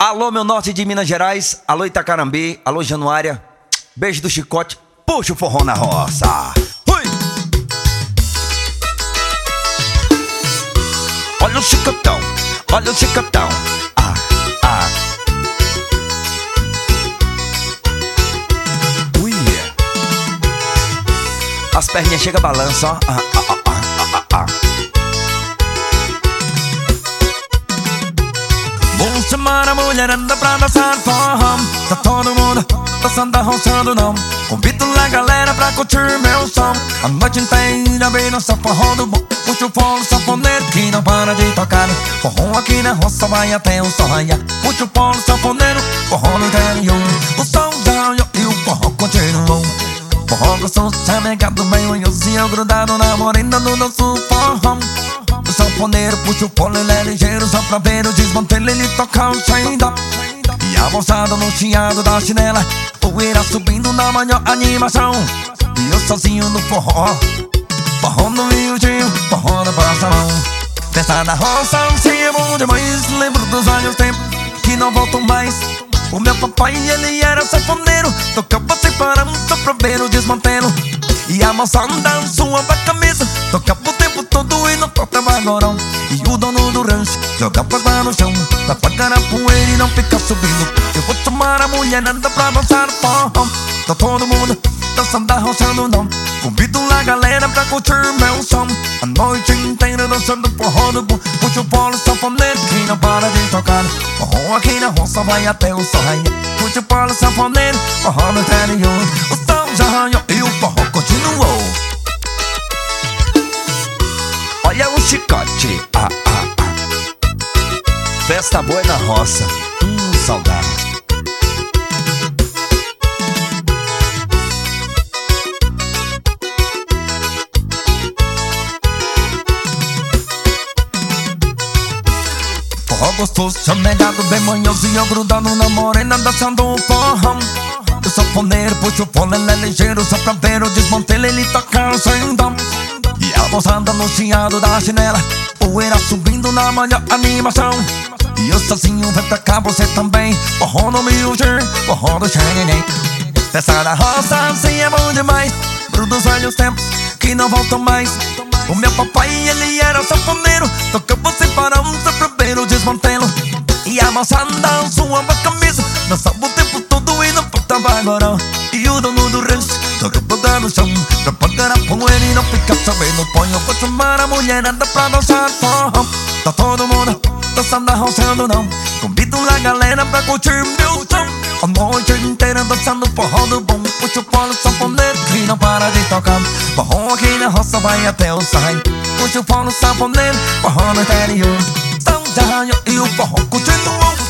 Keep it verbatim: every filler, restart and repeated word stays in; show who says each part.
Speaker 1: Alô, meu norte de Minas Gerais. Alô, Itacarambi. Alô, Januária. Beijo do Chicote. Puxa o forró na roça. Ui! Olha o chicotão. Olha o chicotão. Ah, ah. Ui! As perninhas chegam, balança, ó. Ah, ah, ah, ah, ah, ah. Vou chamar a mulherada pra dançar forró. Tá todo mundo dançando, arrochando não. Convido a galera pra curtir meu som. A noite inteira bem dançar forró do bom. Puxa o fole, sanfoneiro que não para de tocar. Forró aqui na roça vai até o sol raiar. Puxa o fole, sanfoneiro, forró no interior. O som já e o forró continuou. Forró gostoso, chamegado bem manhozinho, grudado na morena no nosso forró. O sanfoneiro puxa o fole, ele é ligeiro, só pra ver o desmantelo, ele toca o chaindó. E a bolsada no chiado da chinela, poeira subindo na maior animação. E eu sozinho no forró, forró no miudinho, forró na passa-mão. Festa da roça, sim, é bom demais. Lembro dos velhos tempos que não voltam mais. O meu papai, ele era sanfoneiro, tocava sem parar só pra ver o desmantelo. E a moçada suava a camisa, tocava o tempo todo e não faltava agorão. E o dono do rancho jogava água no chão pra pagar a poeira e não ficar subindo. Eu vou chamar a mulherada pra dançar forró. Tá todo mundo dançando, arrochando não. Convido a galera pra curtir meu som. A noite inteira dançando forró do bom. Puxa o polo, sanfoneiro que não para de tocar. Forró aqui na roça vai até o sol raiar. Puxa o polo, sanfoneiro, forró no interior. O sol já raiou e o forró continuou. Olha o chicote, ah, ah, ah. Festa boa na roça, hum, saudade. Forró gostoso, chamegado bem manhosinho, grudado na morena, dançando o forró. O sanfoneiro puxa o fole, ele é ligeiro, só pra ver o desmantelo, ele toca o chaindó. E a bolsada no chiado da chinela, poeira subindo na maior animação. E eu sozinho vem pra cá, você também. Forró no miudinho, forró do xereném. Festa da roça, assim é bom demais. Pro dos velhos tempos que não voltam mais. O meu papai, ele era sanfoneiro, tocava sem parar só pra ver o desmantelo. E a moçada suava a camisa, dançava o tempo todo e não faltava agora. E o dono do rancho jogava no chão pra pagar a poeira e não ficar sabendo. Põe, eu vou chamar a mulherada pra dançar forró. Tá todo mundo dançando, arrochando não. Convido a galera pra curtir meu som. A noite inteira dançando forró do bom. Puxa o polo, sanfoneiro que não para de tocar. Forró aqui na roça vai até o sai. Puxa o polo, sanfoneiro, forró no interior. São já e o forró continuou.